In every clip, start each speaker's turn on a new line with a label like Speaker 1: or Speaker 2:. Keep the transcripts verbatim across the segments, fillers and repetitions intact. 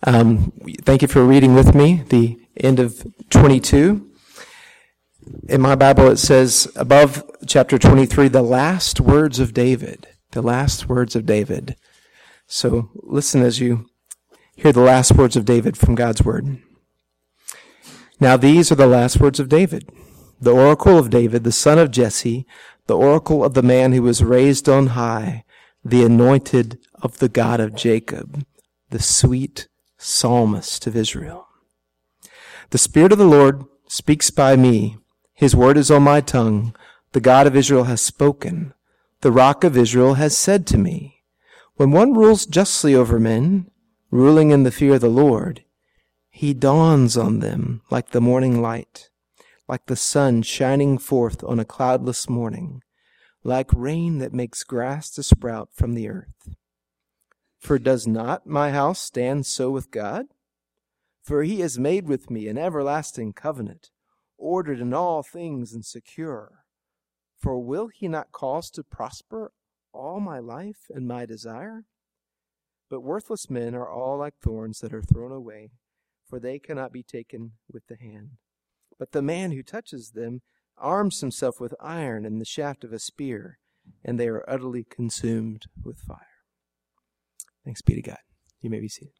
Speaker 1: Um, thank you for reading with me the end of twenty-two. In my Bible it says above chapter twenty-three, the last words of David. The last words of David. So listen as you hear the last words of David from God's Word. Now these are the last words of David, the oracle of David, the son of Jesse, the oracle of the man who was raised on high, the anointed of the God of Jacob, the sweet psalmist of Israel. The Spirit of the Lord speaks by me. His word is on my tongue. The God of Israel has spoken. The Rock of Israel has said to me, when one rules justly over men, ruling in the fear of the Lord, he dawns on them like the morning light, like the sun shining forth on a cloudless morning, like rain that makes grass to sprout from the earth. For does not my house stand so with God? For he has made with me an everlasting covenant, ordered in all things and secure. For will he not cause to prosper all my life and my desire? But worthless men are all like thorns that are thrown away, for they cannot be taken with the hand. But the man who touches them arms himself with iron and the shaft of a spear, and they are utterly consumed with fire. Thanks be to God. You may be seated.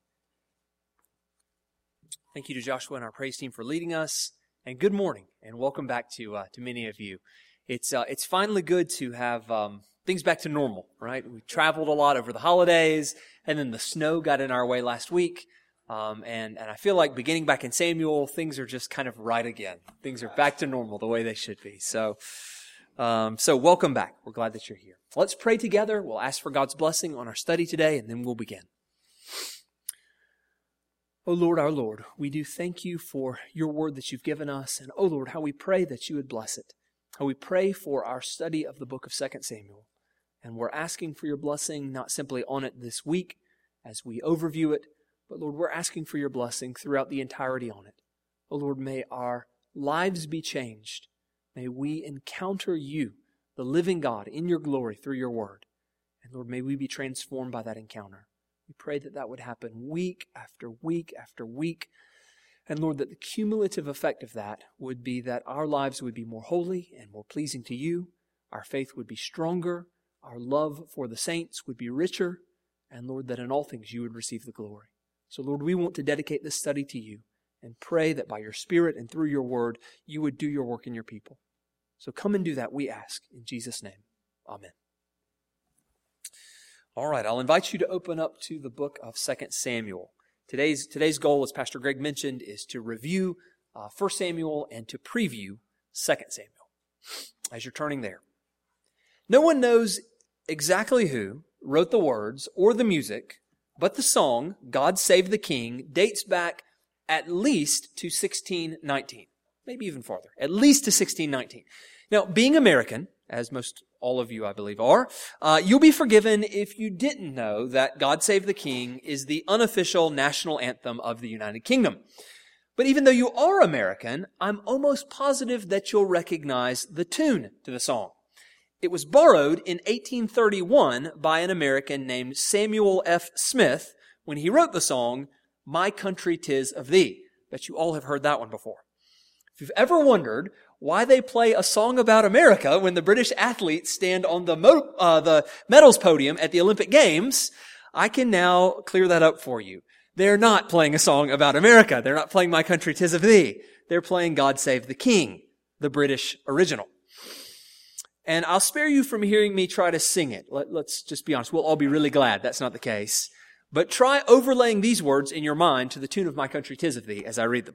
Speaker 2: Thank you to Joshua and our praise team for leading us, and good morning, and welcome back to uh, to many of you. It's uh, it's finally good to have um, things back to normal, right? We traveled a lot over the holidays, and then the snow got in our way last week, um, and and I feel like beginning back in Samuel, things are just kind of right again. Things are back to normal the way they should be. So. Um, so welcome back. We're glad that you're here. Let's pray together. We'll ask for God's blessing on our study today, and then we'll begin. Oh Lord, our Lord, we do thank you for your word that you've given us. And oh Lord, how we pray that you would bless it. How we pray for our study of the book of Second Samuel. And we're asking for your blessing, not simply on it this week as we overview it, but Lord, we're asking for your blessing throughout the entirety on it. Oh Lord, may our lives be changed. May we encounter you, the living God, in your glory through your word. And Lord, may we be transformed by that encounter. We pray that that would happen week after week after week. And Lord, that the cumulative effect of that would be that our lives would be more holy and more pleasing to you. Our faith would be stronger. Our love for the saints would be richer. And Lord, that in all things you would receive the glory. So Lord, we want to dedicate this study to you and pray that by your Spirit and through your word, you would do your work in your people. So come and do that, we ask, in Jesus' name. Amen. All right, I'll invite you to open up to the book of Second Samuel. Today's, today's goal, as Pastor Greg mentioned, is to review uh, First Samuel and to preview Second Samuel. As you're turning there. No one knows exactly who wrote the words or the music, but the song, God Save the King, dates back at least to sixteen nineteen, maybe even farther, at least to sixteen nineteen. Now, being American, as most all of you, I believe, are, uh, you'll be forgiven if you didn't know that God Save the King is the unofficial national anthem of the United Kingdom. But even though you are American, I'm almost positive that you'll recognize the tune to the song. It was borrowed in eighteen thirty-one by an American named Samuel F. Smith when he wrote the song, My Country 'Tis of Thee. Bet you all have heard that one before. If you've ever wondered why they play a song about America when the British athletes stand on the mo- uh, the medals podium at the Olympic Games, I can now clear that up for you. They're not playing a song about America. They're not playing My Country 'Tis of Thee. They're playing God Save the King, the British original. And I'll spare you from hearing me try to sing it. Let, let's just be honest. We'll all be really glad that's not the case. But try overlaying these words in your mind to the tune of My Country 'Tis of Thee as I read them.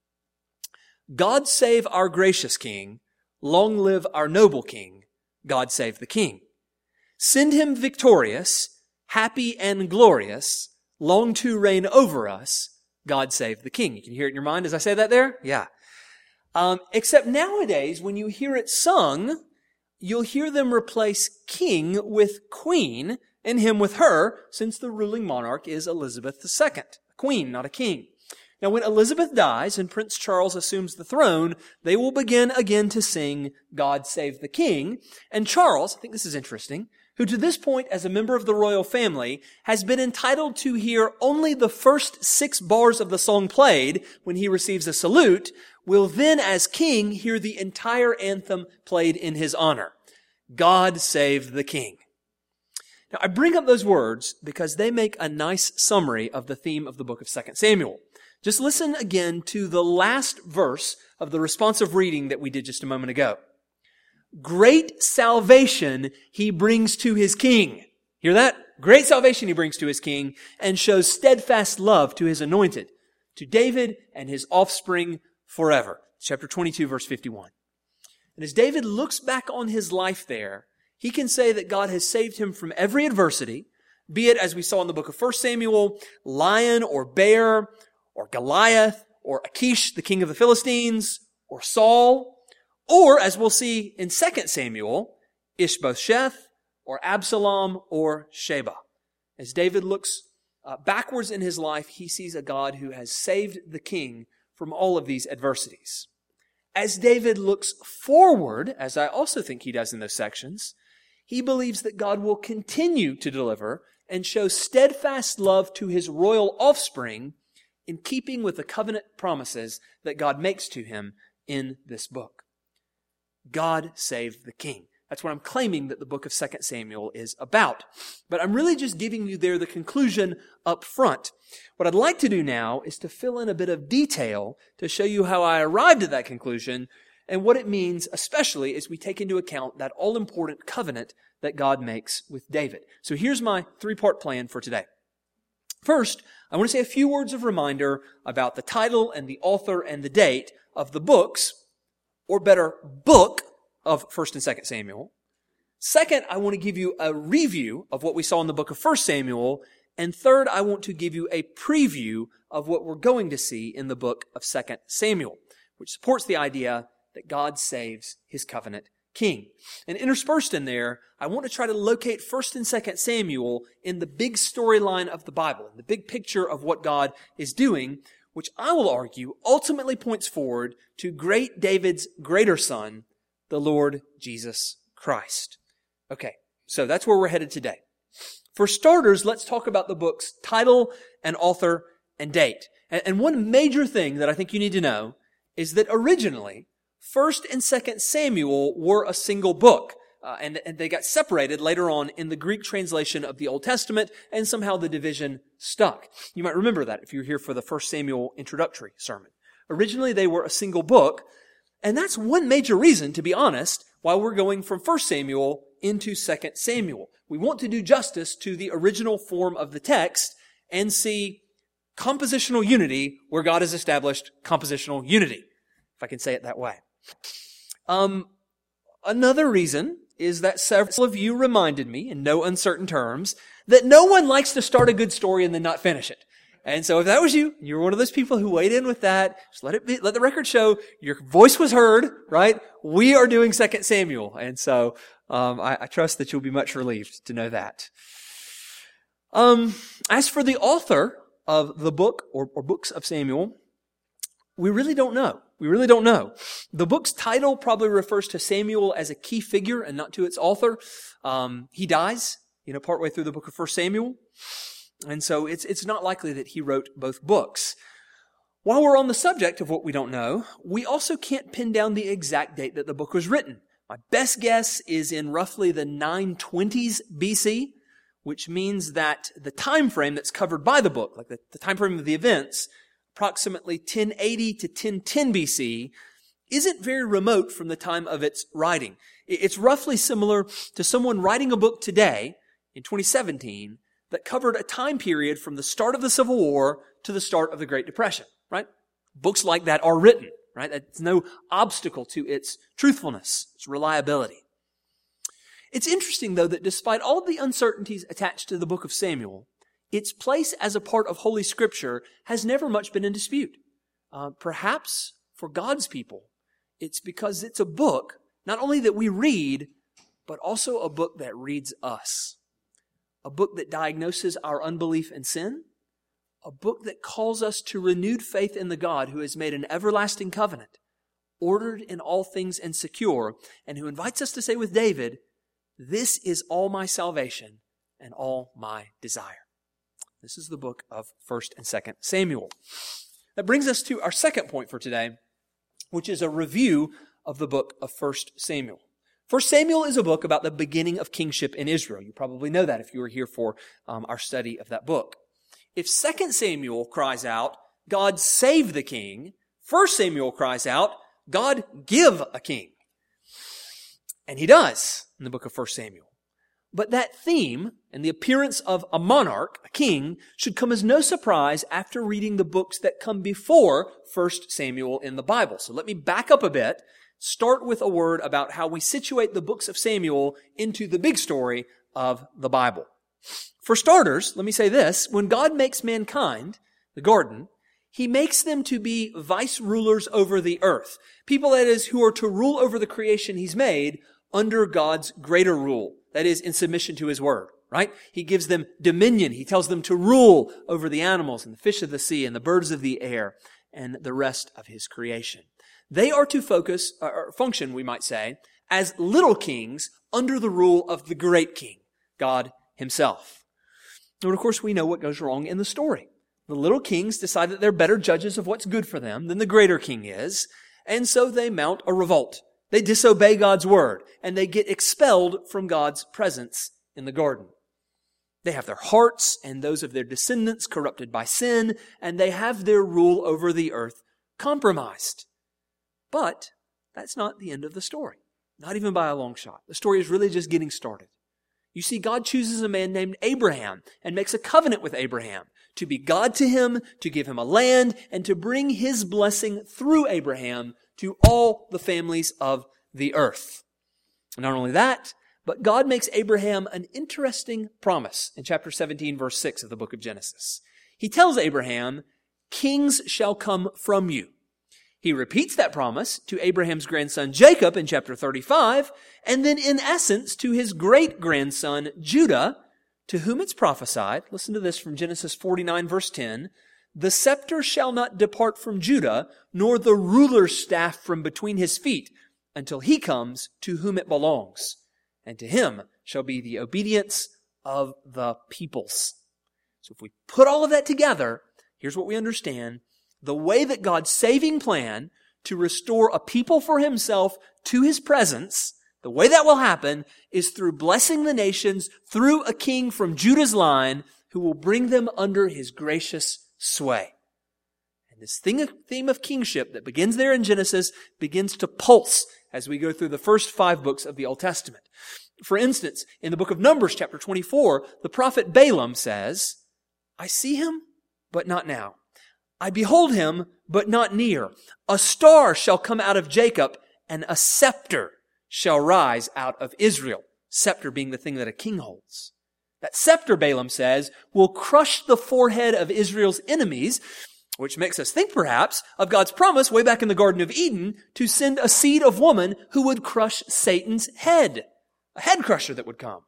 Speaker 2: God save our gracious King. Long live our noble King. God save the King. Send him victorious, happy and glorious, long to reign over us. God save the King. You can hear it in your mind as I say that there? Yeah. Um, except nowadays, when you hear it sung, you'll hear them replace king with queen and him with her, since the ruling monarch is Elizabeth the Second, a queen, not a king. Now, when Elizabeth dies and Prince Charles assumes the throne, they will begin again to sing God Save the King. And Charles, I think this is interesting, who to this point, as a member of the royal family, has been entitled to hear only the first six bars of the song played when he receives a salute, will then, as king, hear the entire anthem played in his honor. God save the king. Now, I bring up those words because they make a nice summary of the theme of the book of Second Samuel. Just listen again to the last verse of the responsive reading that we did just a moment ago. Great salvation he brings to his king. Hear that? Great salvation he brings to his king and shows steadfast love to his anointed, to David and his offspring forever. Chapter twenty-two, verse fifty-one. And as David looks back on his life there, he can say that God has saved him from every adversity, be it, as we saw in the book of First Samuel, lion or bear, or Goliath, or Achish, the king of the Philistines, or Saul, or, as we'll see in Second Samuel, Ishbosheth, or Absalom, or Sheba. As David looks uh, backwards in his life, he sees a God who has saved the king from all of these adversities. As David looks forward, as I also think he does in those sections, he believes that God will continue to deliver and show steadfast love to his royal offspring in keeping with the covenant promises that God makes to him in this book. God save the king. That's what I'm claiming that the book of Second Samuel is about. But I'm really just giving you there the conclusion up front. What I'd like to do now is to fill in a bit of detail to show you how I arrived at that conclusion and what it means, especially as we take into account that all-important covenant that God makes with David. So here's my three-part plan for today. First, I want to say a few words of reminder about the title and the author and the date of the books, or better, book of First and Second Samuel. Second, I want to give you a review of what we saw in the book of First Samuel. And third, I want to give you a preview of what we're going to see in the book of Second Samuel, which supports the idea that God saves his covenant king. And interspersed in there, I want to try to locate First and Second Samuel in the big storyline of the Bible, in the big picture of what God is doing, which I will argue ultimately points forward to great David's greater son, the Lord Jesus Christ. Okay, so that's where we're headed today. For starters, let's talk about the book's title and author and date. And one major thing that I think you need to know is that originally, First and Second Samuel were a single book. Uh, and, and they got separated later on in the Greek translation of the Old Testament, and somehow the division stuck. You might remember that if you were here for the First Samuel introductory sermon. Originally, they were a single book, and that's one major reason, to be honest, why we're going from First Samuel into Second Samuel. We want to do justice to the original form of the text and see compositional unity where God has established compositional unity, if I can say it that way. Um, another reason is that several of you reminded me, in no uncertain terms, that no one likes to start a good story and then not finish it. And so if that was you, you're one of those people who weighed in with that, just let it be, let the record show your voice was heard, right? We are doing Second Samuel. And so, um, I, I trust that you'll be much relieved to know that. Um, as for the author of the book or, or books of Samuel, we really don't know. We really don't know. The book's title probably refers to Samuel as a key figure and not to its author. Um, he dies, you know, partway through the book of First Samuel. And so it's, it's not likely that he wrote both books. While we're on the subject of what we don't know, we also can't pin down the exact date that the book was written. My best guess is in roughly the nine twenties B C, which means that the time frame that's covered by the book, like the, the time frame of the events, approximately ten eighty to ten ten B C, isn't very remote from the time of its writing. It's roughly similar to someone writing a book today, in twenty seventeen, that covered a time period from the start of the Civil War to the start of the Great Depression, right? Books like that are written, right? That's no obstacle to its truthfulness, its reliability. It's interesting, though, that despite all of the uncertainties attached to the book of Samuel, its place as a part of Holy Scripture has never much been in dispute. Uh, perhaps for God's people, it's because it's a book, not only that we read, but also a book that reads us. A book that diagnoses our unbelief and sin. A book that calls us to renewed faith in the God who has made an everlasting covenant, ordered in all things and secure, and who invites us to say with David, This is all my salvation and all my desire. This is the book of First and Second Samuel. That brings us to our second point for today, which is a review of the book of First Samuel. First Samuel is a book about the beginning of kingship in Israel. You probably know that if you were here for um, our study of that book. If Second Samuel cries out, God save the king, First Samuel cries out, God give a king. And he does in the book of First Samuel. But that theme and the appearance of a monarch, a king, should come as no surprise after reading the books that come before First Samuel in the Bible. So let me back up a bit, start with a word about how we situate the books of Samuel into the big story of the Bible. For starters, let me say this, when God makes mankind, the garden, He makes them to be vice rulers over the earth. People, that is, who are to rule over the creation He's made under God's greater rule. That is, in submission to His word, right? He gives them dominion. He tells them to rule over the animals and the fish of the sea and the birds of the air and the rest of His creation. They are to focus, or function, we might say, as little kings under the rule of the great king, God Himself. And of course, we know what goes wrong in the story. The little kings decide that they're better judges of what's good for them than the greater king is, and so they mount a revolt. They disobey God's word, and they get expelled from God's presence in the garden. They have their hearts and those of their descendants corrupted by sin, and they have their rule over the earth compromised. But that's not the end of the story, not even by a long shot. The story is really just getting started. You see, God chooses a man named Abraham and makes a covenant with Abraham to be God to him, to give him a land, and to bring His blessing through Abraham to all the families of the earth. Not only that, but God makes Abraham an interesting promise in chapter seventeen, verse six of the book of Genesis. He tells Abraham, kings shall come from you. He repeats that promise to Abraham's grandson Jacob in chapter thirty-five, and then in essence to his great-grandson Judah, to whom it's prophesied, listen to this from Genesis forty-nine, verse ten, the scepter shall not depart from Judah, nor the ruler's staff from between his feet, until he comes to whom it belongs. And to him shall be the obedience of the peoples. So if we put all of that together, here's what we understand. The way that God's saving plan to restore a people for Himself to His presence, the way that will happen is through blessing the nations through a king from Judah's line who will bring them under His gracious sway. And this theme of kingship that begins there in Genesis begins to pulse as we go through the first five books of the Old Testament. For instance, in the book of Numbers, chapter twenty-four, the prophet Balaam says, I see him, but not now. I behold him, but not near. A star shall come out of Jacob, and a scepter shall rise out of Israel. Scepter being the thing that a king holds. That scepter, Balaam says, will crush the forehead of Israel's enemies, which makes us think perhaps of God's promise way back in the Garden of Eden to send a seed of woman who would crush Satan's head. A head crusher that would come.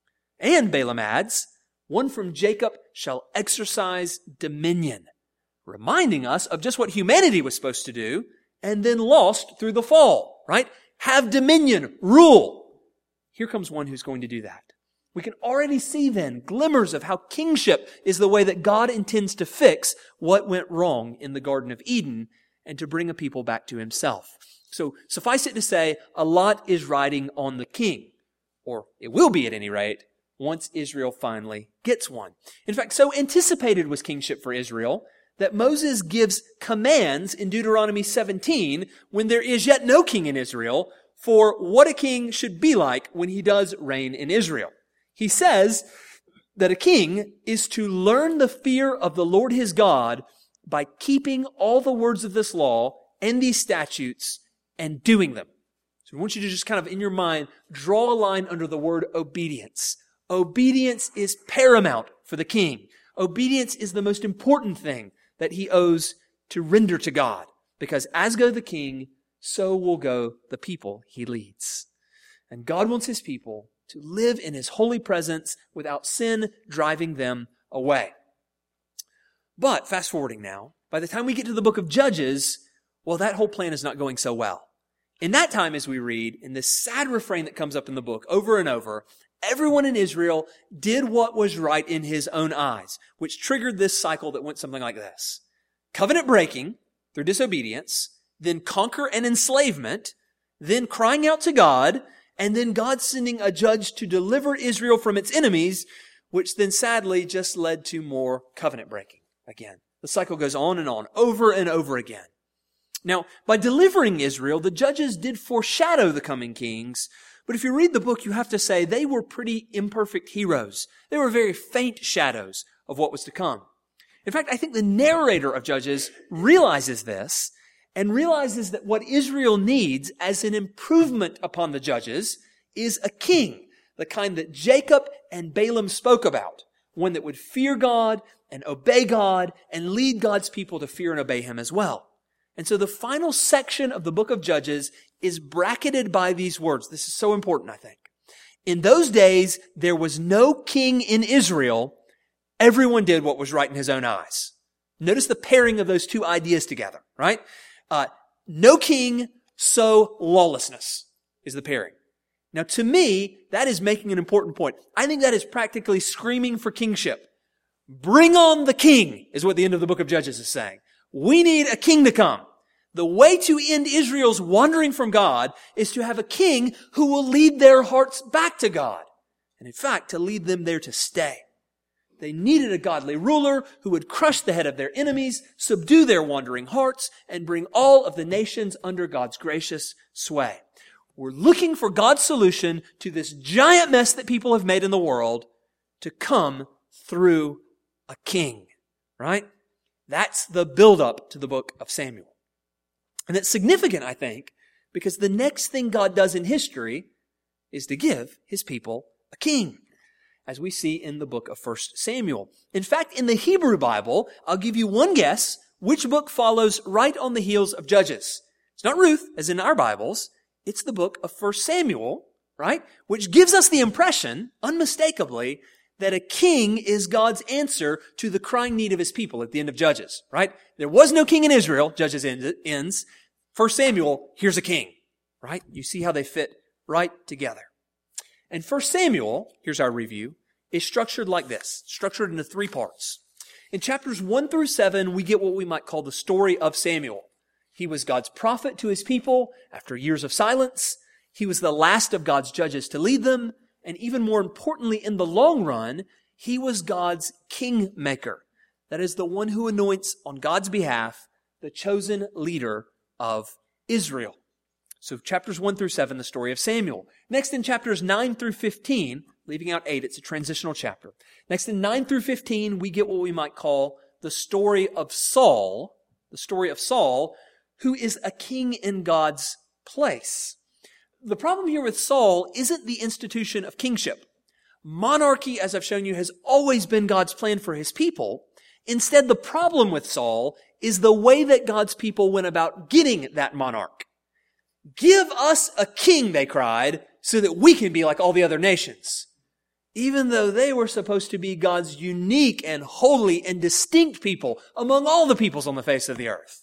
Speaker 2: And Balaam adds, one from Jacob shall exercise dominion, reminding us of just what humanity was supposed to do and then lost through the fall, right? Have dominion, rule. Here comes one who's going to do that. We can already see then glimmers of how kingship is the way that God intends to fix what went wrong in the Garden of Eden and to bring a people back to Himself. So suffice it to say, a lot is riding on the king, or it will be at any rate, once Israel finally gets one. In fact, so anticipated was kingship for Israel that Moses gives commands in Deuteronomy seventeen when there is yet no king in Israel for what a king should be like when he does reign in Israel. He says that a king is to learn the fear of the Lord his God by keeping all the words of this law and these statutes and doing them. So I want you to just kind of in your mind draw a line under the word obedience. Obedience is paramount for the king. Obedience is the most important thing that he owes to render to God, because as go the king, so will go the people he leads. And God wants His people to live in His holy presence without sin driving them away. But fast forwarding now, by the time we get to the book of Judges, well, that whole plan is not going so well. In that time, as we read, in this sad refrain that comes up in the book over and over, everyone in Israel did what was right in his own eyes, which triggered this cycle that went something like this. Covenant breaking through disobedience, then conquer and enslavement, then crying out to God, and then God sending a judge to deliver Israel from its enemies, which then sadly just led to more covenant breaking again. The cycle goes on and on, over and over again. Now, by delivering Israel, the judges did foreshadow the coming kings, but if you read the book, you have to say they were pretty imperfect heroes. They were very faint shadows of what was to come. In fact, I think the narrator of Judges realizes this and realizes that what Israel needs as an improvement upon the judges is a king, the kind that Jacob and Balaam spoke about, one that would fear God and obey God and lead God's people to fear and obey him as well. And so the final section of the book of Judges is bracketed by these words. This is so important, I think. In those days, there was no king in Israel. Everyone did what was right in his own eyes. Notice the pairing of those two ideas together, right? Uh, no king, so lawlessness is the pairing. Now, to me, that is making an important point. I think that is practically screaming for kingship. Bring on the king, is what the end of the book of Judges is saying. We need a king to come. The way to end Israel's wandering from God is to have a king who will lead their hearts back to God. And in fact, to lead them there to stay. They needed a godly ruler who would crush the head of their enemies, subdue their wandering hearts, and bring all of the nations under God's gracious sway. We're looking for God's solution to this giant mess that people have made in the world to come through a king, right? That's the build-up to the book of Samuel. And it's significant, I think, because the next thing God does in history is to give his people a king, as we see in the book of First Samuel. In fact, in the Hebrew Bible, I'll give you one guess which book follows right on the heels of Judges. It's not Ruth, as in our Bibles. It's the book of First Samuel, right? Which gives us the impression, unmistakably, that a king is God's answer to the crying need of his people at the end of Judges, right? There was no king in Israel, Judges ends. First Samuel, here's a king, right? You see how they fit right together. And First Samuel, here's our review, is structured like this, structured into three parts. In chapters one through seven, we get what we might call the story of Samuel. He was God's prophet to his people after years of silence. He was the last of God's judges to lead them. And even more importantly, in the long run, he was God's kingmaker. That is the one who anoints on God's behalf the chosen leader of Israel. So chapters one through seven, the story of Samuel. Next in chapters nine through fifteen, leaving out eight, it's a transitional chapter. Next in nine through fifteen, we get what we might call the story of Saul, the story of Saul, who is a king in God's place. The problem here with Saul isn't the institution of kingship. Monarchy, as I've shown you, has always been God's plan for his people. Instead, the problem with Saul is the way that God's people went about getting that monarch. Give us a king, they cried, so that we can be like all the other nations. Even though they were supposed to be God's unique and holy and distinct people among all the peoples on the face of the earth.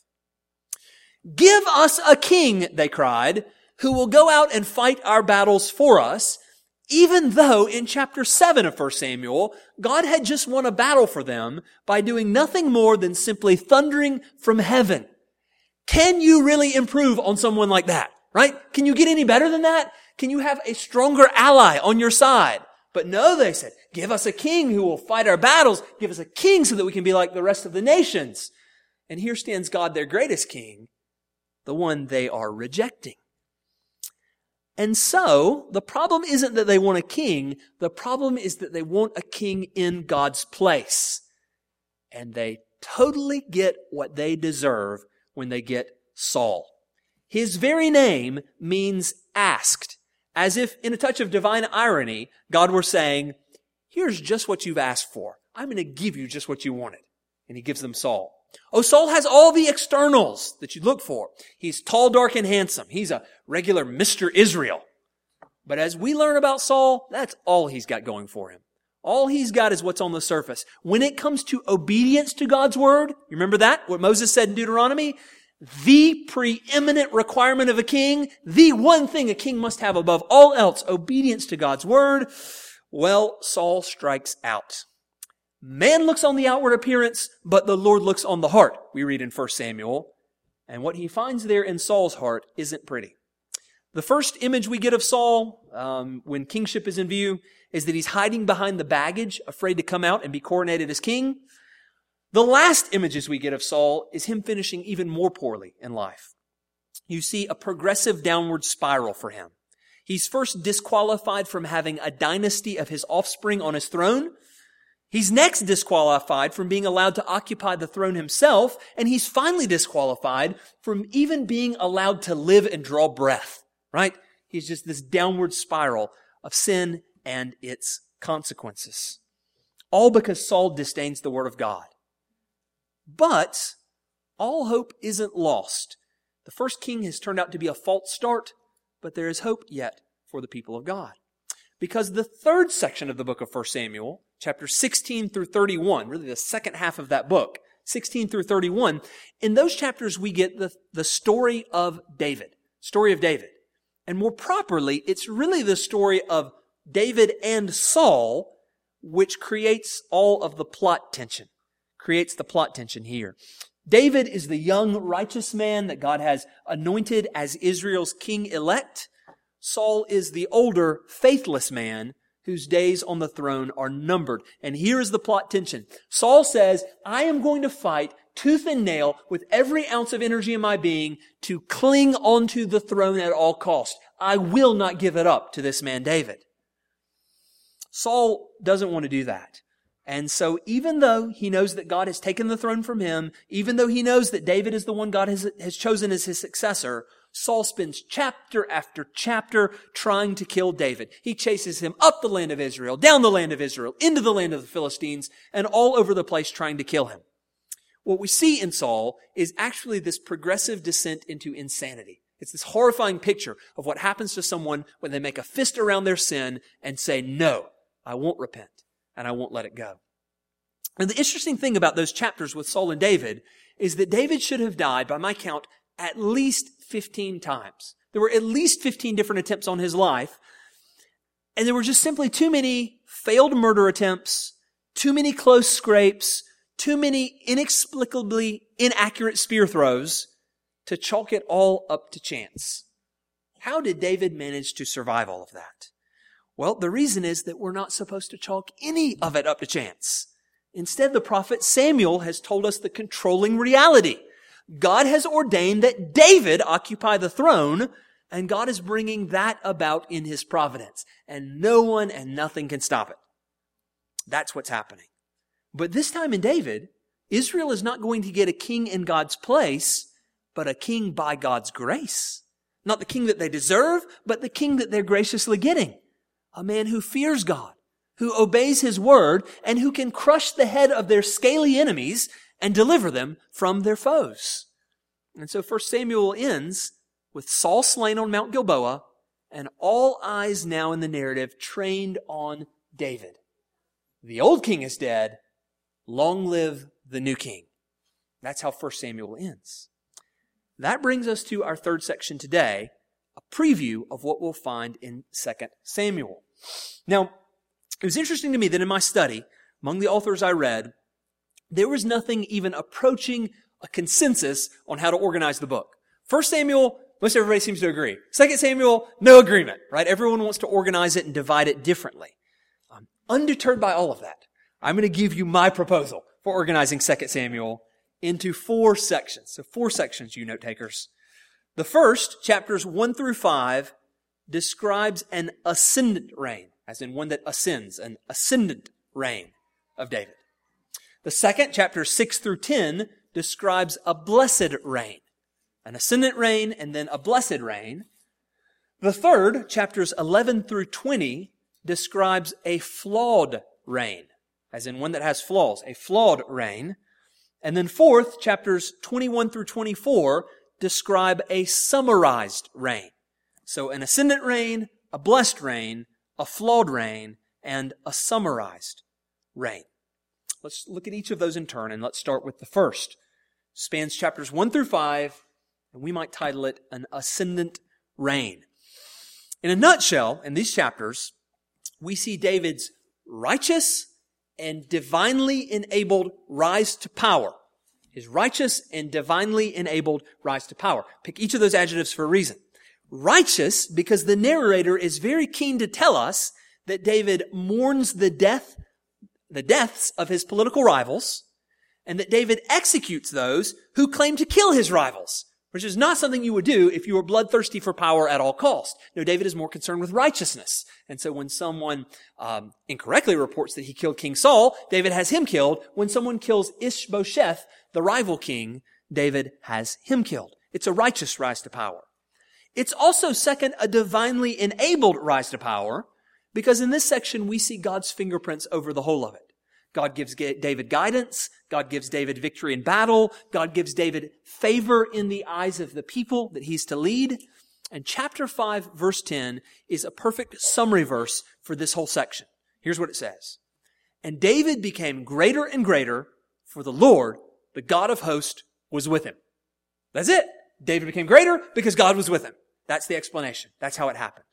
Speaker 2: Give us a king, they cried, who will go out and fight our battles for us, even though in chapter seven of First Samuel, God had just won a battle for them by doing nothing more than simply thundering from heaven. Can you really improve on someone like that, right? Can you get any better than that? Can you have a stronger ally on your side? But no, they said, give us a king who will fight our battles. Give us a king so that we can be like the rest of the nations. And here stands God, their greatest king, the one they are rejecting. And so, the problem isn't that they want a king. The problem is that they want a king in God's place. And they totally get what they deserve when they get Saul. His very name means asked. As if, in a touch of divine irony, God were saying, here's just what you've asked for. I'm going to give you just what you wanted. And he gives them Saul. Oh, Saul has all the externals that you look for. He's tall, dark, and handsome. He's a regular Mister Israel. But as we learn about Saul, that's all he's got going for him. All he's got is what's on the surface. When it comes to obedience to God's word, you remember that? What Moses said in Deuteronomy? the preeminent requirement of a king, the one thing a king must have above all else, obedience to God's word, well, Saul strikes out. Man looks on the outward appearance, but the Lord looks on the heart, we read in First Samuel. And what he finds there in Saul's heart isn't pretty. The first image we get of Saul, um, when kingship is in view, is that he's hiding behind the baggage, afraid to come out and be coronated as king. The last images we get of Saul is him finishing even more poorly in life. You see a progressive downward spiral for him. He's first disqualified from having a dynasty of his offspring on his throne. He's next disqualified from being allowed to occupy the throne himself, and he's finally disqualified from even being allowed to live and draw breath, right? He's just this downward spiral of sin and its consequences. All because Saul disdains the word of God. But all hope isn't lost. The first king has turned out to be a false start, but there is hope yet for the people of God. Because the third section of the book of First Samuel, chapters sixteen through thirty-one, really the second half of that book, sixteen through thirty-one, in those chapters we get the, the story of David, story of David. And more properly, it's really the story of David and Saul, which creates all of the plot tension, creates the plot tension here. David is the young righteous man that God has anointed as Israel's king-elect. Saul is the older, faithless man whose days on the throne are numbered. And here is the plot tension. Saul says, I am going to fight tooth and nail with every ounce of energy in my being to cling onto the throne at all cost. I will not give it up to this man David. Saul doesn't want to do that. And so even though he knows that God has taken the throne from him, even though he knows that David is the one God has, has chosen as his successor, Saul spends chapter after chapter trying to kill David. He chases him up the land of Israel, down the land of Israel, into the land of the Philistines, and all over the place trying to kill him. What we see in Saul is actually this progressive descent into insanity. It's this horrifying picture of what happens to someone when they make a fist around their sin and say, no, I won't repent and I won't let it go. And the interesting thing about those chapters with Saul and David is that David should have died, by my count, at least fifteen times. There were at least fifteen different attempts on his life. And there were just simply too many failed murder attempts, too many close scrapes, too many inexplicably inaccurate spear throws to chalk it all up to chance. How did David manage to survive all of that? Well, the reason is that we're not supposed to chalk any of it up to chance. Instead, the prophet Samuel has told us the controlling reality. God has ordained that David occupy the throne, and God is bringing that about in his providence. And no one and nothing can stop it. That's what's happening. But this time in David, Israel is not going to get a king in God's place, but a king by God's grace. Not the king that they deserve, but the king that they're graciously getting. A man who fears God, who obeys his word, and who can crush the head of their scaly enemies and deliver them from their foes. And so First Samuel ends with Saul slain on Mount Gilboa, and all eyes now in the narrative trained on David. The old king is dead. Long live the new king. That's how First Samuel ends. That brings us to our third section today, a preview of what we'll find in Second Samuel. Now, it was interesting to me that in my study, among the authors I read, there was nothing even approaching a consensus on how to organize the book. First Samuel, most everybody seems to agree. Second Samuel, no agreement, right? Everyone wants to organize it and divide it differently. I'm undeterred by all of that. I'm going to give you my proposal for organizing Second Samuel into four sections. So four sections, you note takers. The first, chapters one through five, describes an ascendant reign, as in one that ascends, an ascendant reign of David. The second, chapters six through ten, describes a blessed reign, an ascendant reign and then a blessed reign. The third, chapters eleven through twenty, describes a flawed reign, as in one that has flaws, a flawed reign. And then fourth, chapters twenty-one through twenty-four, describe a summarized reign. So an ascendant reign, a blessed reign, a flawed reign, and a summarized reign. Let's look at each of those in turn, and let's start with the first. Spans chapters one through five, And we might title it an ascendant reign. In a nutshell, in these chapters, we see David's righteous and divinely enabled rise to power. His righteous and divinely enabled rise to power. Pick each of those adjectives for a reason. Righteous, because the narrator is very keen to tell us that David mourns the death, the deaths of his political rivals, and that David executes those who claim to kill his rivals, which is not something you would do if you were bloodthirsty for power at all cost. No, David is more concerned with righteousness. And so when someone um, incorrectly reports that he killed King Saul, David has him killed. When someone kills Ishbosheth, the rival king, David has him killed. It's a righteous rise to power. It's also, second, a divinely enabled rise to power, because in this section we see God's fingerprints over the whole of it. God gives David guidance. God gives David victory in battle. God gives David favor in the eyes of the people that he's to lead. And chapter five, verse ten is a perfect summary verse for this whole section. Here's what it says. And David became greater and greater, for the Lord, the God of hosts, was with him. That's it. David became greater because God was with him. That's the explanation. That's how it happened.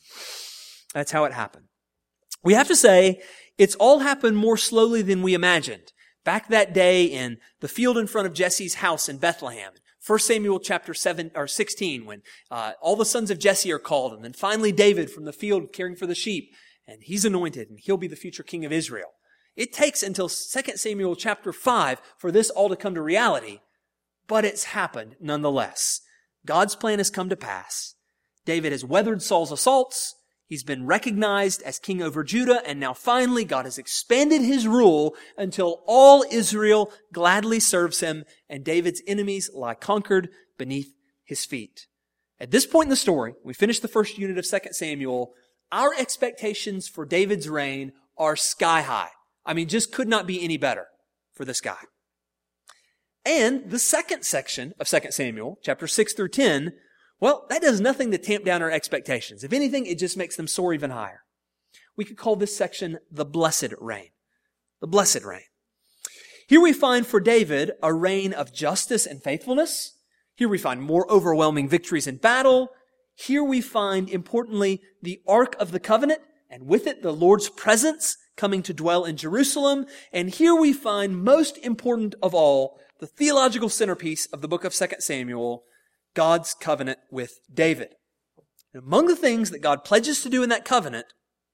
Speaker 2: That's how it happened. We have to say, it's all happened more slowly than we imagined. Back that day in the field in front of Jesse's house in Bethlehem, First Samuel chapter seven or sixteen, when uh, all the sons of Jesse are called, and then finally David from the field caring for the sheep, and he's anointed, and he'll be the future king of Israel. It takes until Second Samuel chapter five for this all to come to reality, but it's happened nonetheless. God's plan has come to pass. David has weathered Saul's assaults. He's been recognized as king over Judah, and now finally God has expanded his rule until all Israel gladly serves him, and David's enemies lie conquered beneath his feet. At this point in the story, we finished the first unit of Second Samuel, our expectations for David's reign are sky high. I mean, just could not be any better for this guy. And the second section of Second Samuel, chapter six through ten, well, that does nothing to tamp down our expectations. If anything, it just makes them soar even higher. We could call this section the blessed reign. The blessed reign. Here we find for David a reign of justice and faithfulness. Here we find more overwhelming victories in battle. Here we find, importantly, the Ark of the Covenant, and with it the Lord's presence coming to dwell in Jerusalem. And here we find, most important of all, the theological centerpiece of the book of Second Samuel, God's covenant with David. And among the things that God pledges to do in that covenant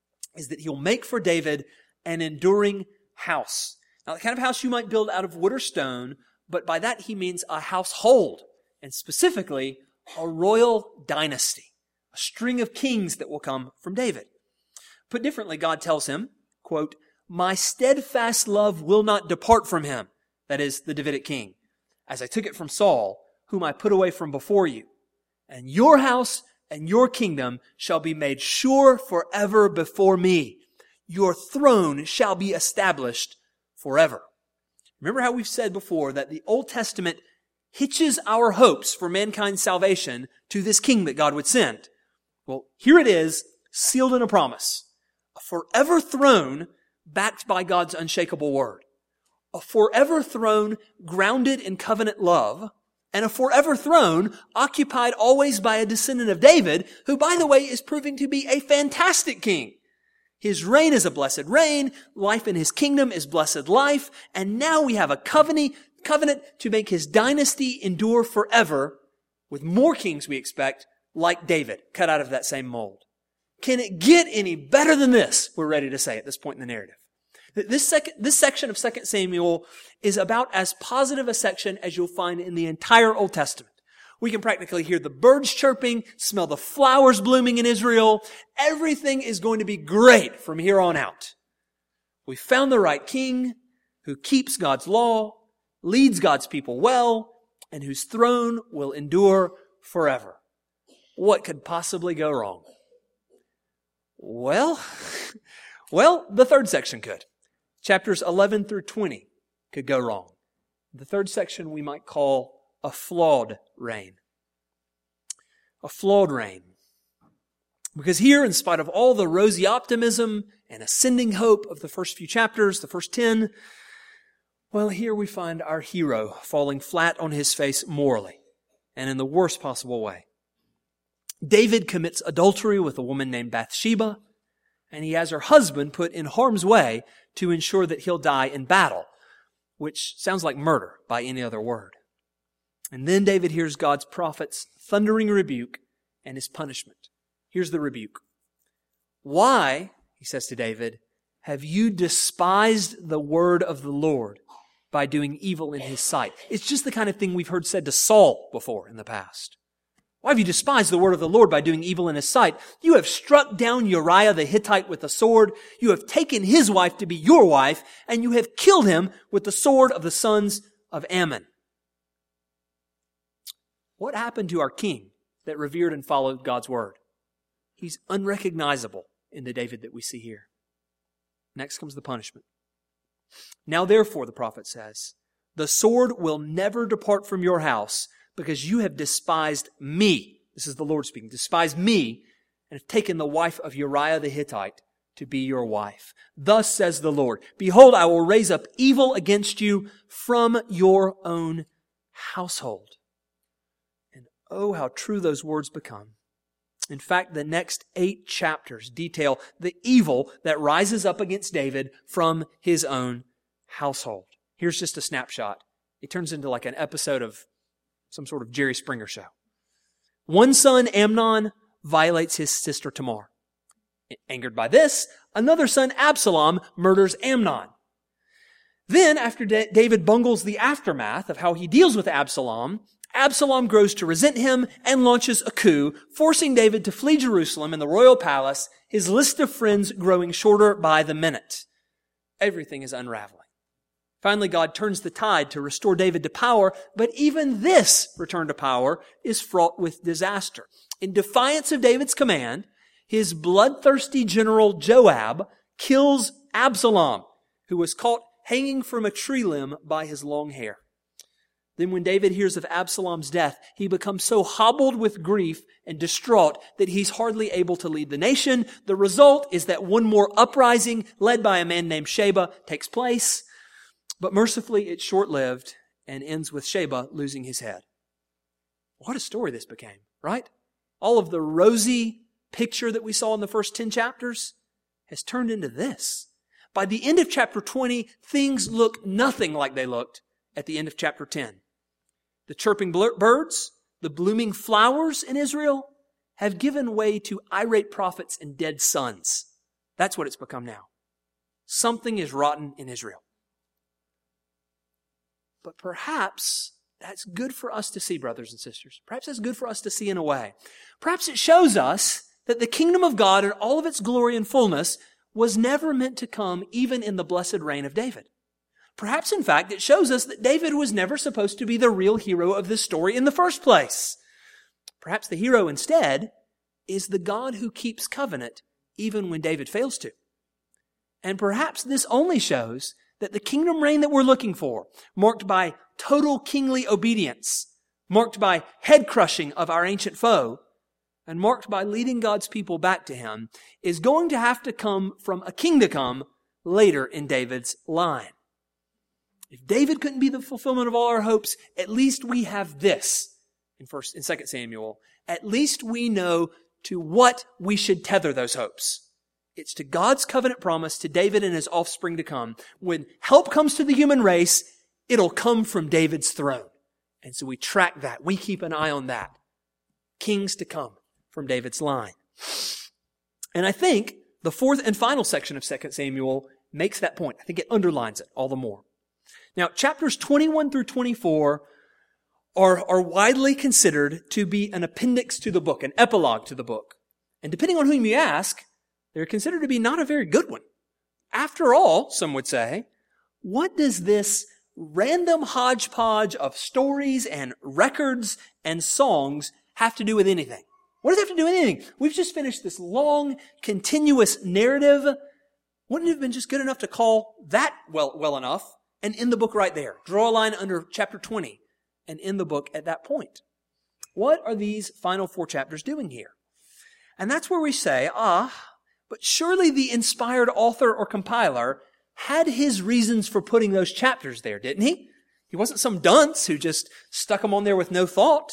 Speaker 2: is that he'll make for David an enduring house. Now, the kind of house you might build out of wood or stone, but by that he means a household, and specifically a royal dynasty, a string of kings that will come from David. Put differently, God tells him, quote, "My steadfast love will not depart from him," that is, the Davidic king, "as I took it from Saul, whom I put away from before you. And your house and your kingdom shall be made sure forever before me. Your throne shall be established forever." Remember how we've said before that the Old Testament hitches our hopes for mankind's salvation to this king that God would send. Well, here it is, sealed in a promise. A forever throne backed by God's unshakable word. A forever throne grounded in covenant love. And a forever throne occupied always by a descendant of David, who, by the way, is proving to be a fantastic king. His reign is a blessed reign. Life in his kingdom is blessed life. And now we have a covenant, covenant to make his dynasty endure forever, with more kings, we expect, like David, cut out of that same mold. Can it get any better than this? We're ready to say at this point in the narrative. This, sec- this section of Second Samuel is about as positive a section as you'll find in the entire Old Testament. We can practically hear the birds chirping, smell the flowers blooming in Israel. Everything is going to be great from here on out. We found the right king who keeps God's law, leads God's people well, and whose throne will endure forever. What could possibly go wrong? Well, well, the third section could. Chapters eleven through twenty could go wrong. The third section we might call a flawed reign. A flawed reign. Because here, in spite of all the rosy optimism and ascending hope of the first few chapters, the first ten, well, here we find our hero falling flat on his face morally. and in the worst possible way. David commits adultery with a woman named Bathsheba, and he has her husband put in harm's way to ensure that he'll die in battle, which sounds like murder by any other word. And then David hears God's prophet's thundering rebuke and his punishment. Here's the rebuke. Why, he says to David, have you despised the word of the Lord by doing evil in his sight? It's just the kind of thing we've heard said to Saul before in the past. Why have you despised the word of the Lord by doing evil in his sight? You have struck down Uriah the Hittite with a sword. You have taken his wife to be your wife, and you have killed him with the sword of the sons of Ammon. What happened to our king that revered and followed God's word? He's unrecognizable in the David that we see here. Next comes the punishment. Now therefore, the prophet says, the sword will never depart from your house, because you have despised me. This is the Lord speaking. Despised me and have taken the wife of Uriah the Hittite to be your wife. Thus says the Lord, behold, I will raise up evil against you from your own household. And oh, how true those words become. In fact, the next eight chapters detail the evil that rises up against David from his own household. Here's just a snapshot. It turns into like an episode of some sort of Jerry Springer show. One son, Amnon, violates his sister Tamar. Angered by this, another son, Absalom, murders Amnon. Then, after David bungles the aftermath of how he deals with Absalom, Absalom grows to resent him and launches a coup, forcing David to flee Jerusalem and the royal palace, his list of friends growing shorter by the minute. Everything is unraveling. Finally, God turns the tide to restore David to power, but even this return to power is fraught with disaster. In defiance of David's command, his bloodthirsty general Joab kills Absalom, who was caught hanging from a tree limb by his long hair. Then when David hears of Absalom's death, he becomes so hobbled with grief and distraught that he's hardly able to lead the nation. The result is that one more uprising, led by a man named Sheba, takes place. But mercifully, it's short-lived and ends with Sheba losing his head. What a story this became, right? All of the rosy picture that we saw in the first ten chapters has turned into this. By the end of chapter twenty, things look nothing like they looked at the end of chapter ten. The chirping birds, the blooming flowers in Israel have given way to irate prophets and dead sons. That's what it's become now. Something is rotten in Israel. But perhaps that's good for us to see, brothers and sisters. Perhaps that's good for us to see in a way. Perhaps it shows us that the kingdom of God in all of its glory and fullness was never meant to come even in the blessed reign of David. Perhaps, in fact, it shows us that David was never supposed to be the real hero of this story in the first place. Perhaps the hero instead is the God who keeps covenant even when David fails to. And perhaps this only shows that the kingdom reign that we're looking for, marked by total kingly obedience, marked by head crushing of our ancient foe, and marked by leading God's people back to Him, is going to have to come from a king to come later in David's line. If David couldn't be the fulfillment of all our hopes, at least we have this in first, in Second Samuel. At least we know to what we should tether those hopes. It's to God's covenant promise to David and his offspring to come. When help comes to the human race, it'll come from David's throne. And so we track that. We keep an eye on that. Kings to come from David's line. And I think the fourth and final section of Second Samuel makes that point. I think it underlines it all the more. Now, chapters twenty-one through twenty-four are, are widely considered to be an appendix to the book, an epilogue to the book. And depending on whom you ask, they're considered to be not a very good one. After all, some would say, what does this random hodgepodge of stories and records and songs have to do with anything? What does it have to do with anything? We've just finished this long, continuous narrative. Wouldn't it have been just good enough to call that well, well enough and end the book right there? Draw a line under chapter twenty and end the book at that point. What are these final four chapters doing here? And that's where we say, ah, but surely the inspired author or compiler had his reasons for putting those chapters there, didn't he? He wasn't some dunce who just stuck them on there with no thought.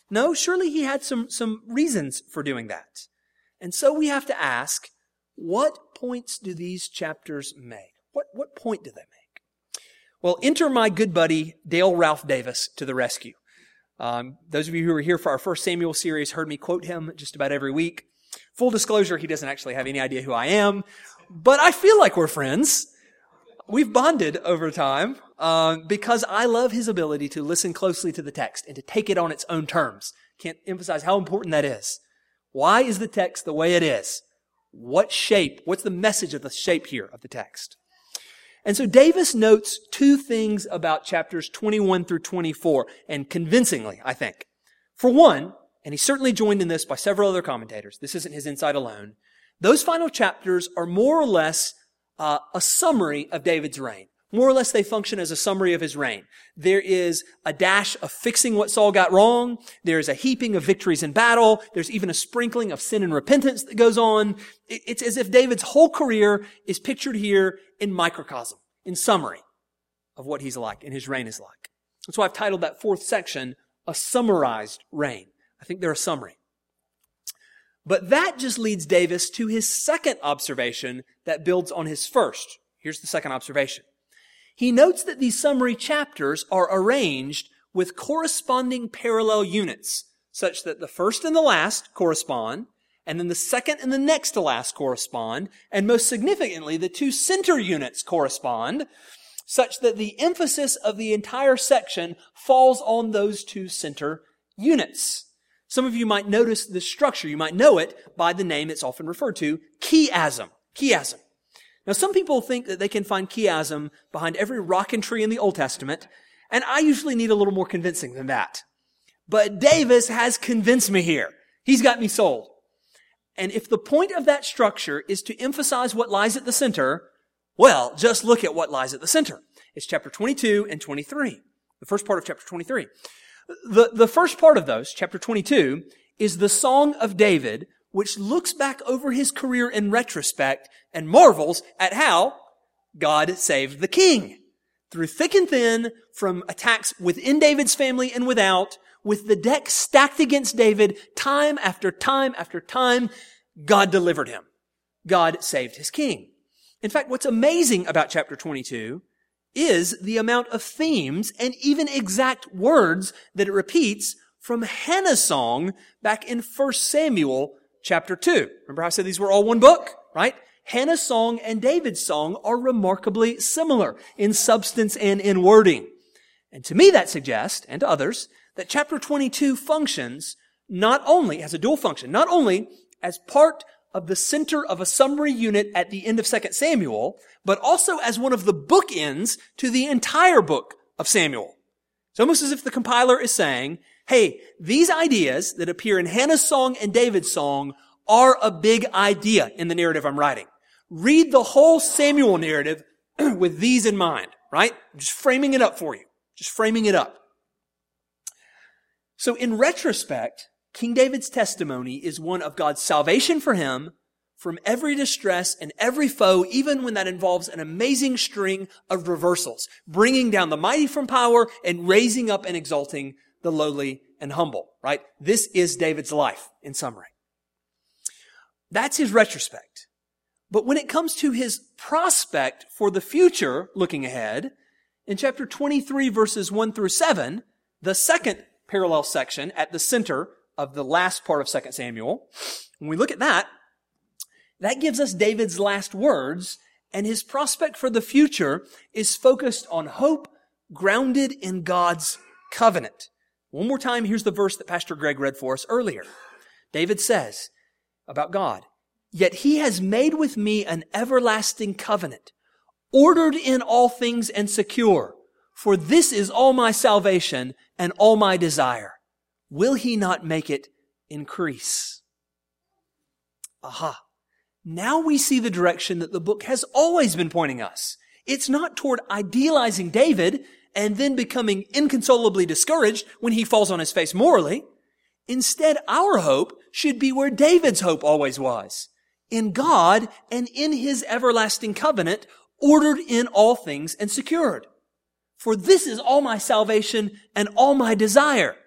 Speaker 2: No, surely he had some, some reasons for doing that. And so we have to ask, what points do these chapters make? What, what point do they make? Well, enter my good buddy, Dale Ralph Davis, to the rescue. Um, those of you who were here for our First Samuel series heard me quote him just about every week. Full disclosure, he doesn't actually have any idea who I am, but I feel like we're friends. We've bonded over time uh, because I love his ability to listen closely to the text and to take it on its own terms. Can't emphasize how important that is. Why is the text the way it is? What shape? What's the message of the shape here of the text? And so Davis notes two things about chapters twenty-one through twenty-four, and convincingly, I think. For one, and he's certainly joined in this by several other commentators, this isn't his insight alone, those final chapters are more or less uh, a summary of David's reign. More or less they function as a summary of his reign. There is a dash of fixing what Saul got wrong. There is a heaping of victories in battle. There's even a sprinkling of sin and repentance that goes on. It's as if David's whole career is pictured here in microcosm, in summary of what he's like and his reign is like. That's why I've titled that fourth section, A Summarized Reign. I think they're a summary. But that just leads Davis to his second observation that builds on his first. Here's the second observation. He notes that these summary chapters are arranged with corresponding parallel units, such that the first and the last correspond, and then the second and the next to last correspond, and most significantly, the two center units correspond, such that the emphasis of the entire section falls on those two center units. Some of you might notice this structure. You might know it by the name it's often referred to, chiasm. Chiasm. Now, some people think that they can find chiasm behind every rock and tree in the Old Testament, and I usually need a little more convincing than that. But Davis has convinced me here. He's got me sold. And if the point of that structure is to emphasize what lies at the center, well, just look at what lies at the center. It's chapter twenty-two and twenty-three, the first part of chapter twenty-three. The, the first part of those, chapter twenty-two, is the Song of David, which looks back over his career in retrospect and marvels at how God saved the king. Through thick and thin, from attacks within David's family and without, with the deck stacked against David, time after time after time, God delivered him. God saved his king. In fact, what's amazing about chapter twenty-two is the amount of themes and even exact words that it repeats from Hannah's song back in First Samuel chapter two. Remember how I said these were all one book, right? Hannah's song and David's song are remarkably similar in substance and in wording. And to me that suggests, and to others, that chapter twenty-two functions not only as a dual function, not only as part of the center of a summary unit at the end of Second Samuel, but also as one of the bookends to the entire book of Samuel. It's almost as if the compiler is saying, hey, these ideas that appear in Hannah's song and David's song are a big idea in the narrative I'm writing. Read the whole Samuel narrative with these in mind, right? I'm just framing it up for you. Just framing it up. So in retrospect, King David's testimony is one of God's salvation for him from every distress and every foe, even when that involves an amazing string of reversals, bringing down the mighty from power and raising up and exalting the lowly and humble, right? This is David's life in summary. That's his retrospect. But when it comes to his prospect for the future, looking ahead, in chapter twenty-three, verses one through seven, the second parallel section at the center of the last part of Second Samuel, when we look at that, that gives us David's last words, and his prospect for the future is focused on hope grounded in God's covenant. One more time, here's the verse that Pastor Greg read for us earlier. David says about God, "Yet he has made with me an everlasting covenant, ordered in all things and secure. For this is all my salvation and all my desire. Will he not make it increase?" Aha. Now we see the direction that the book has always been pointing us. It's not toward idealizing David and then becoming inconsolably discouraged when he falls on his face morally. Instead, our hope should be where David's hope always was, in God and in his everlasting covenant, ordered in all things and secured. For this is all my salvation and all my desire.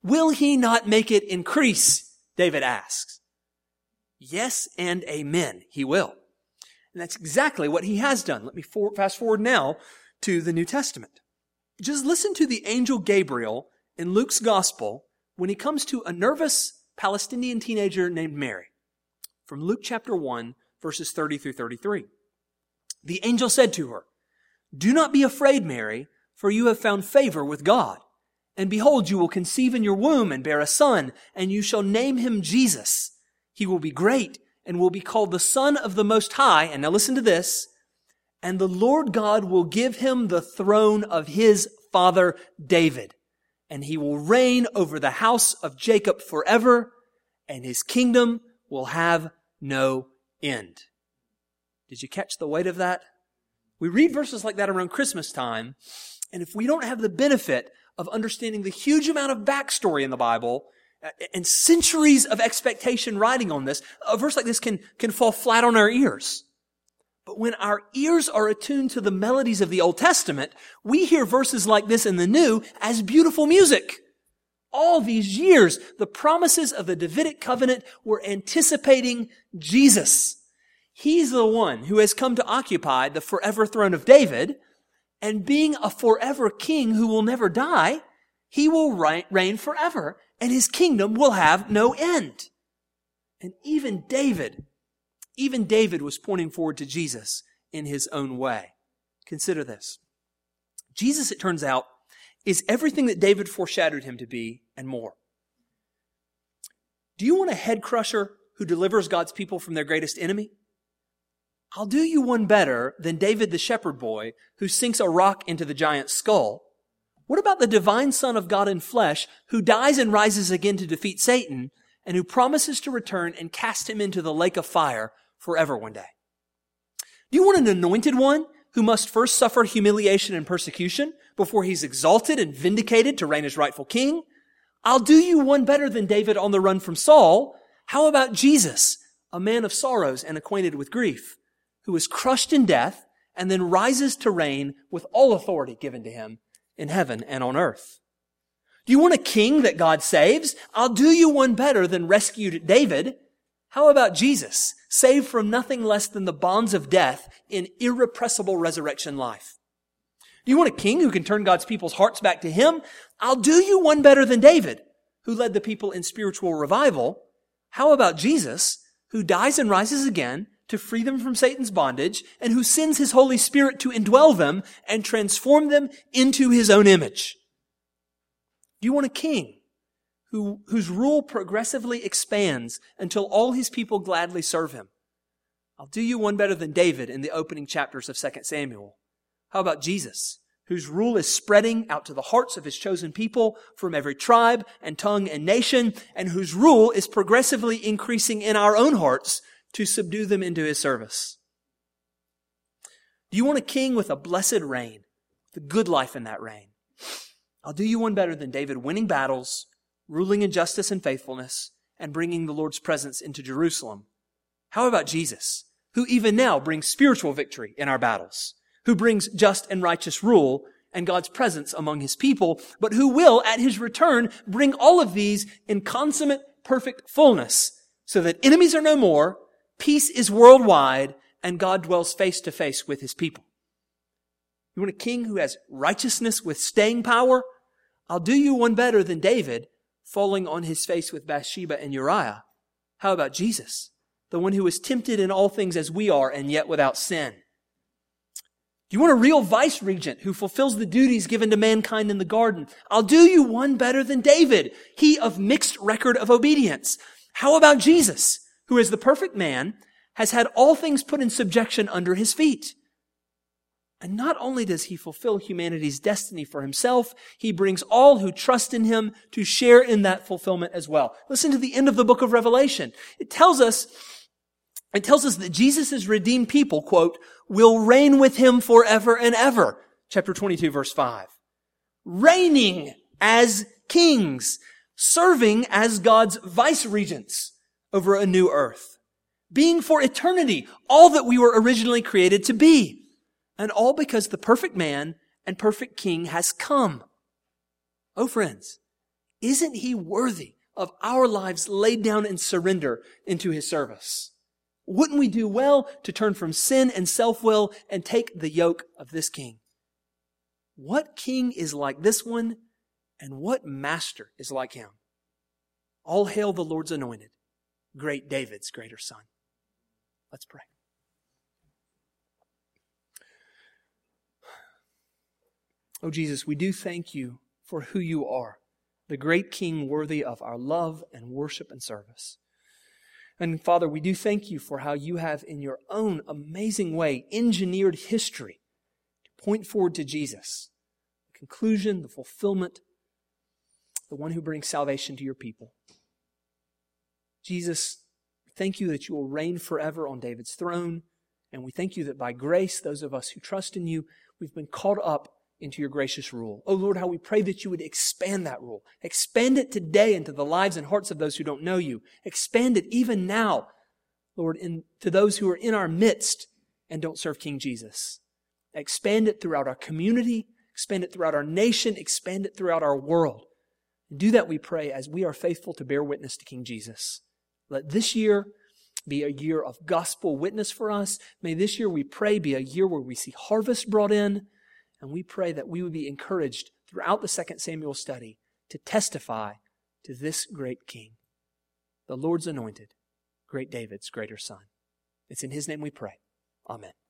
Speaker 2: will he not make it increase? David asks. Yes and amen, he will. And that's exactly what he has done. Let me for- fast forward now to the New Testament. Just listen to the angel Gabriel in Luke's gospel when he comes to a nervous Palestinian teenager named Mary. From Luke chapter one, verses thirty through thirty-three. The angel said to her, "Do not be afraid, Mary, for you have found favor with God. And behold, you will conceive in your womb and bear a son, and you shall name him Jesus. He will be great and will be called the Son of the Most High." And now listen to this. "And the Lord God will give him the throne of his father David. And he will reign over the house of Jacob forever, and his kingdom will have no end." Did you catch the weight of that? We read verses like that around Christmas time, and if we don't have the benefit of understanding the huge amount of backstory in the Bible and centuries of expectation riding on this, a verse like this can, can fall flat on our ears. But when our ears are attuned to the melodies of the Old Testament, we hear verses like this in the New as beautiful music. All these years, the promises of the Davidic covenant were anticipating Jesus. He's the one who has come to occupy the forever throne of David, and being a forever king who will never die, he will reign forever, and his kingdom will have no end. And even David, even David was pointing forward to Jesus in his own way. Consider this. Jesus, it turns out, is everything that David foreshadowed him to be and more. Do you want a head crusher who delivers God's people from their greatest enemy? I'll do you one better than David the shepherd boy who sinks a rock into the giant's skull. What about the divine Son of God in flesh who dies and rises again to defeat Satan and who promises to return and cast him into the lake of fire forever one day? Do you want an anointed one who must first suffer humiliation and persecution before he's exalted and vindicated to reign as rightful king? I'll do you one better than David on the run from Saul. How about Jesus, a man of sorrows and acquainted with grief, who is crushed in death and then rises to reign with all authority given to him in heaven and on earth? Do you want a king that God saves? I'll do you one better than rescued David. How about Jesus, saved from nothing less than the bonds of death in irrepressible resurrection life? Do you want a king who can turn God's people's hearts back to him? I'll do you one better than David, who led the people in spiritual revival. How about Jesus, who dies and rises again to free them from Satan's bondage, and who sends his Holy Spirit to indwell them and transform them into his own image? Do you want a king who, whose rule progressively expands until all his people gladly serve him? I'll do you one better than David in the opening chapters of Second Samuel. How about Jesus, whose rule is spreading out to the hearts of his chosen people from every tribe and tongue and nation, and whose rule is progressively increasing in our own hearts to subdue them into his service? Do you want a king with a blessed reign, the good life in that reign? I'll do you one better than David, winning battles, ruling in justice and faithfulness, and bringing the Lord's presence into Jerusalem. How about Jesus, who even now brings spiritual victory in our battles, who brings just and righteous rule and God's presence among his people, but who will, at his return, bring all of these in consummate, perfect fullness, so that enemies are no more, peace is worldwide, and God dwells face to face with his people? You want a king who has righteousness with staying power? I'll do you one better than David, falling on his face with Bathsheba and Uriah. How about Jesus, the one who was tempted in all things as we are, and yet without sin? You want a real vice regent who fulfills the duties given to mankind in the garden? I'll do you one better than David, he of mixed record of obedience. How about Jesus, who is the perfect man, has had all things put in subjection under his feet? And not only does he fulfill humanity's destiny for himself, he brings all who trust in him to share in that fulfillment as well. Listen to the end of the book of Revelation. It tells us, it tells us that Jesus' redeemed people, quote, will reign with him forever and ever. Chapter twenty-two, verse five. Reigning as kings, serving as God's vice regents over a new earth, being for eternity all that we were originally created to be. And all because the perfect man and perfect king has come. Oh, friends, Isn't he worthy of our lives laid down in surrender into his service? Wouldn't we do well to turn from sin and self-will and take the yoke of this king? What king is like this one, and what master is like him? All hail the Lord's anointed, great David's greater son. Let's pray. Oh Jesus, we do thank you for who you are, the great King worthy of our love and worship and service. And Father, we do thank you for how you have in your own amazing way engineered history to point forward to Jesus, the conclusion, the fulfillment, the one who brings salvation to your people. Jesus, thank you that you will reign forever on David's throne, and we thank you that by grace, those of us who trust in you, we've been caught up into your gracious rule. Oh Lord, how we pray that you would expand that rule. Expand it today into the lives and hearts of those who don't know you. Expand it even now, Lord, in, to those who are in our midst and don't serve King Jesus. Expand it throughout our community. Expand it throughout our nation. Expand it throughout our world. And do that, we pray, as we are faithful to bear witness to King Jesus. Let this year be a year of gospel witness for us. May this year, we pray, be a year where we see harvest brought in. And we pray that we would be encouraged throughout the Second Samuel study to testify to this great King, the Lord's anointed, great David's greater son. It's in his name we pray. Amen.